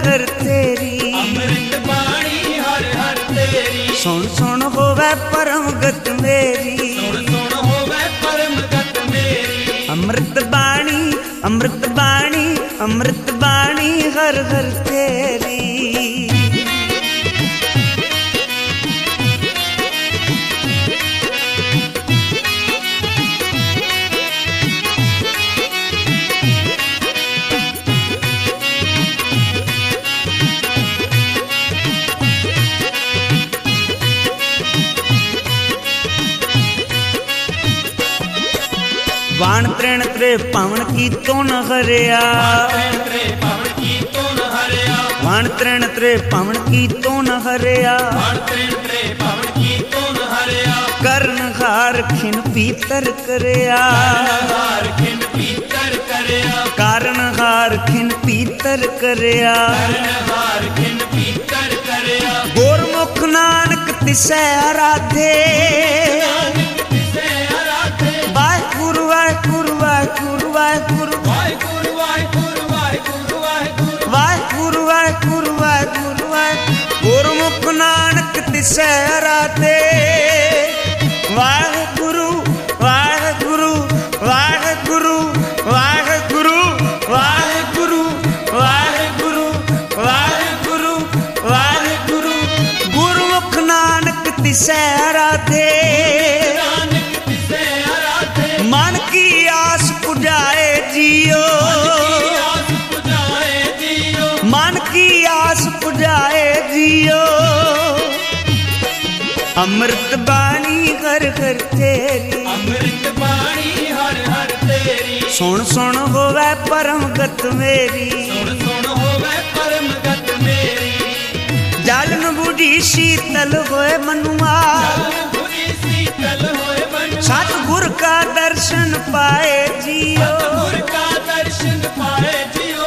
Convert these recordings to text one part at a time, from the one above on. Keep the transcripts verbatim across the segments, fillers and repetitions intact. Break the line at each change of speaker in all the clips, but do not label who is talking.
घर तेरी।
ਅੰਮ੍ਰਿਤ ਬਾਣੀ ਹਰ ਹਰ ਤੇਰੀ।
सुन सुन होवे परम गत मेरी।
ਸੁਣ ਸੁਣ ਹੋਵੇ ਪਰਮ ਗਤ ਮੇਰੀ।
अमृत बाणी अमृत बाणी अमृत बाणी घर घर तेरी। वाण त्रेण त्रे पावन की तो न हरिया।
ਤ੍ਰੇਣ ਤ੍ਰੇ ਪਵਨ ਕੀ ਤੋਂ ਨ ਹਰਿਆ।
वाण त्रेण त्रे पावन की तो न हरिया।
ਵਣ ਤ੍ਰੇਣ ਤ੍ਰੇ ਪਵਨ ਕੀ ਤੋਂ ਨ ਹਰਿਆ।
कर्ण हार खिन पीतर करया।
ਹਾਰ ਖਿਨ ਪੀਤਰ ਕਰਿਆ।
कारण हार खिन पीतर करया।
ਕਰਨ ਹਾਰ ਖਿਨ ਪੀਤਰ ਕਰਿਆ।
गोरमुख नानक तिसै आराधे।
ਨਾਨਕ ਤਿਸੈ ਆਰਾਧੇ।
वाहिगुरु वाहिगुरु वाहिगुरु वाहिगुरु
ਵਾਹਿਗੁਰੂ ਵਾਹਿਗੁਰੂ ਵਾਹਿਗੁਰੂ ਵਾਹਿਗੁਰੂ।
वाहिगुरु वाहिगुरु वाहिगुरु वाहिगुरु। गुरमुख नानक तिसै आराधे। वाहिगुरु वाहिगुरु वाहिगुरु वाहिगुरु वाहिगुरु वाहिगुरु वाहिगुरु वाहिगुरु। गुरमुख नानक तिसै आराधे।
ਨਾਨਕ ਤਿਸੈ ਆਰਾਧੇ।
मन की आस पुजाए जियो।
ਆਸ ਪੁਜਾਏ ਜੀਓ।
मन की आस पुजाए जियो। अमृत बाणी घर घर तेरी।
ਅੰਮ੍ਰਿਤ ਬਾਣੀ ਹਰ ਹਰ ਤੇਰੀ।
सुन सुन होवे परम गत मेरी।
ਸੁਣ ਸੁਣ ਹੋਵੇ ਪਰਮ ਗਤ ਮੇਰੀ।
जालन बूढ़ी शीतल होए मनुआ।
ਚਰਨ ਬੁਰੀ ਸੀਤਲ ਹੋਏ ਮਨੁਆ।
सतगुर का दर्शन पाए जियो।
ਗੁਰ ਕਾ ਦਰਸ਼ਨ ਪਾਏ ਜਿਓ।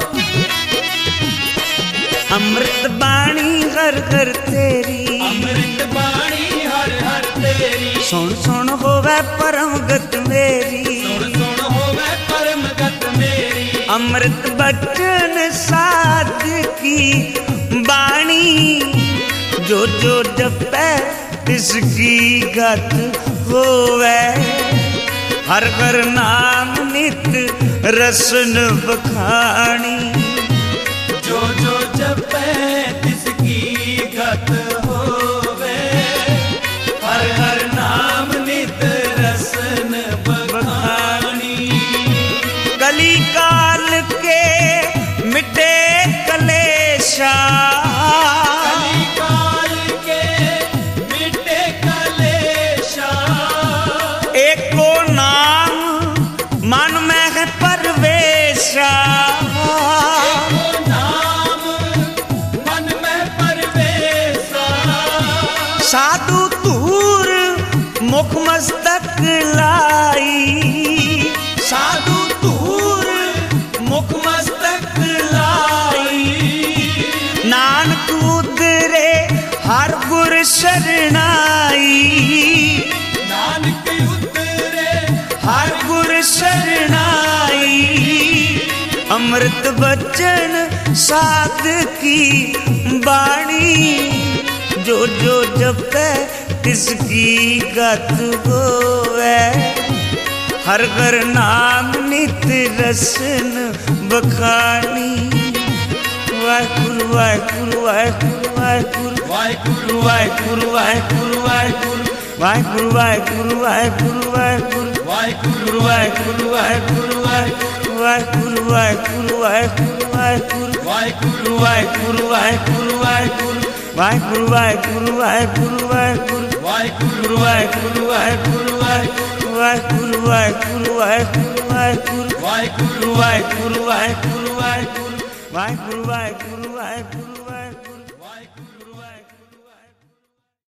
अमृत बाणी घर घर तेरी।
ਅੰਮ੍ਰਿਤ ਬਾਣੀ ਹਰ ਹਰ ਤੇਰੀ।
सुन सुन होवे परम गत मेरी।
ਸੁਣ ਸੁਣ ਹੋਵੇ ਪਰਮ ਗਤ ਮੇਰੀ।
अमृत बचन साध की बाणी। जो जो जपै तिसकी गत होवे। हर हर नाम नित रसन बखानी।
ਜੋ ਜੋ ਜਪੈ ਤਿਸ ਕੀ ਗਤ ਹੋਵੇ। ਹਰ ਹਰ ਨਾਮ ਨਿਤ ਰਸਨ ਬਖਾਨੀ।
कली काल के मिटे कलेशा।
ਕਲੀ ਕਾਲ ਕੇ ਮਿਟੇ ਕਲੇਸ਼ਾ।
एको नाम मन में है परवेशा।
एको ਨਾਮ ਮਨ ਮੈਂ ਪਰਵੇਸਾ।
साधु धूर मुख मस्तक लाई। साधु धूर मुख मस्तक लाई। नानक उदरे हर गुर शरणाई।
ਨਾਨਕ ਉਤਰੇ
हर गुर शरणाई। अमृत बचन साध की बाणी। जो जो जपै तिसकी गत होवे। हर हर नाम नित रसन बखानी। वाहिगुरु वाहिगुरु वाहिगुरु वाहिगुरु
ਵਾਹਿਗੁਰੂ
वाहिगुरु वाहिगुरु वाहिगुरु वाहिगुरु वाहिगुरु वाहिगुरु वाहिगुरु
ਵਾਹਿਗੁਰੂ
वाहिगुरु वाहिगुरु वाहिगुरु वाहिगुरु वाहिगुरु वाहिगुरु वाहिगुरु
ਵਾਹਿਗੁਰੂ
वाहिगुरु वाहिगुरु वाहिगुरु वाहिगुरु वाहिगुरु वाहिगुरु वाहिगुरु
ਵਾਹਿਗੁਰੂ
वाहिगुरु वाहिगुरु वाहिगुरु वाहिगुरु वाहिगुरु वाहिगुरु वाहिगुरु
ਵਾਹਿਗੁਰੂ
वाहिगुरु वाहिगुरु वाहिगुरु वाहिगुरु वाहिगुरु वाहिगुरु वाहिगुरु